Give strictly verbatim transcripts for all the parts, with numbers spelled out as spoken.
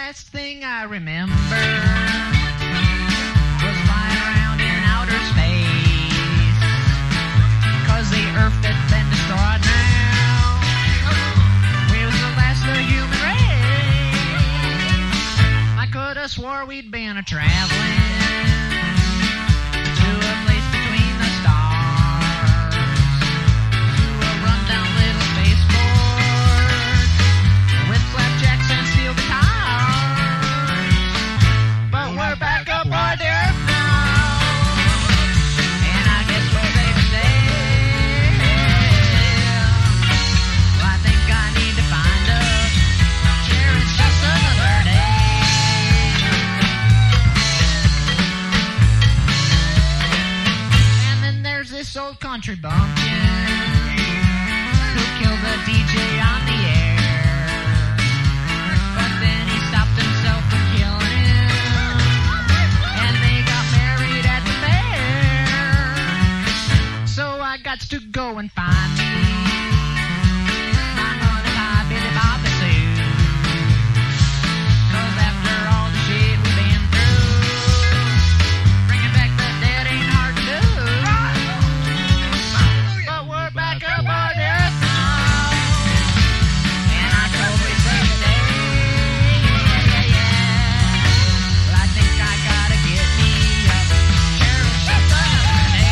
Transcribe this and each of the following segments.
last thing I remember was flying around in outer space, 'cause the Earth had been destroyed now. We was the last of the human race. I could have swore we'd been a-traveling to a place between the stars, to a rundown little spaceport with flapjacks and steel guitars. But we're back aboard the Earth now, and I guess we're safe to say, well, I think I need to find a chair. It's just another day. And then there's this old country bumpkin who killed the D J on the air. But then he stopped himself from killing him, and they got married at the fair. So I got to go and find me my money pie, Billy Bobby Sue. 'Cause after all the shit we've been through, bringing back the dead ain't hard to do. But we're back aboard the Earth now, and I totally saved the day. Yeah, yeah, yeah. Well, I think I gotta get me a chair. It's just another day.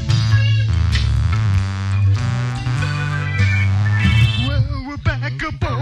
Well, we're back aboard